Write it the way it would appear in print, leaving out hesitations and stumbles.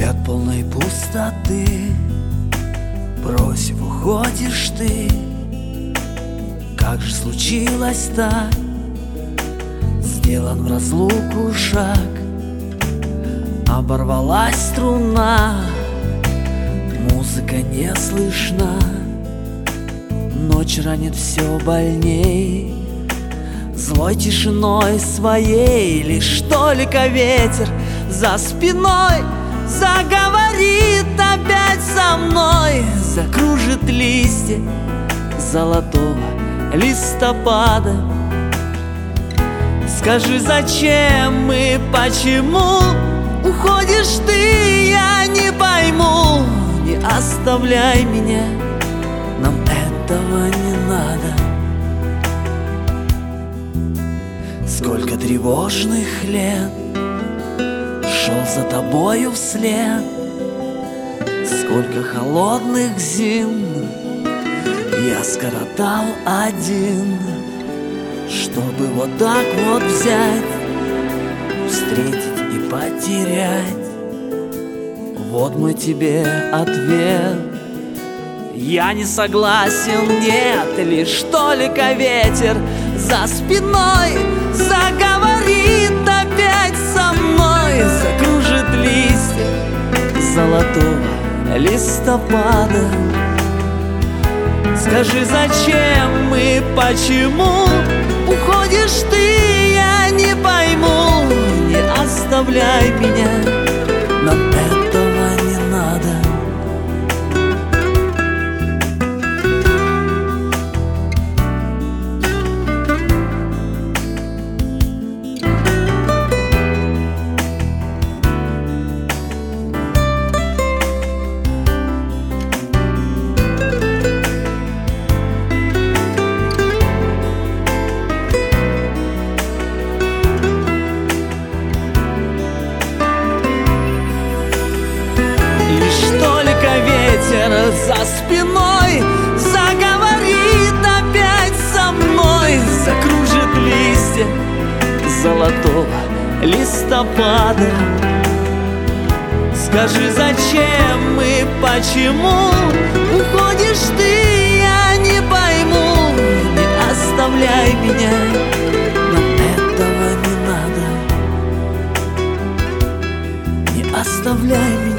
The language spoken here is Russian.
Взгляд полной пустоты, бросив, уходишь ты. Как же случилось так? Сделан в разлуку шаг, оборвалась струна, музыка не слышна. Ночь ранит все больней, злой тишиной своей. Лишь только ветер за спиной заговорит опять со мной, закружит листья золотого листопада. Скажи, зачем и почему уходишь ты, я не пойму. Не оставляй меня, нам этого не надо. Сколько тревожных лет шел за тобою вслед, сколько холодных зим я скоротал один, чтобы вот так вот взять, встретить и потерять. Вот мой тебе ответ. Я не согласен, нет, лишь только ветер за спиной заговорит опять со мной, закружит листья золотого листопада. Скажи, зачем и почему уходишь ты, я не пойму. Не оставляй меня, нам этого не надо. Ветер за спиной заговорит опять со мной, закружит листья золотого листопада. Скажи, зачем и почему уходишь ты, я не пойму. Не оставляй меня, нам этого не надо. Не оставляй меня.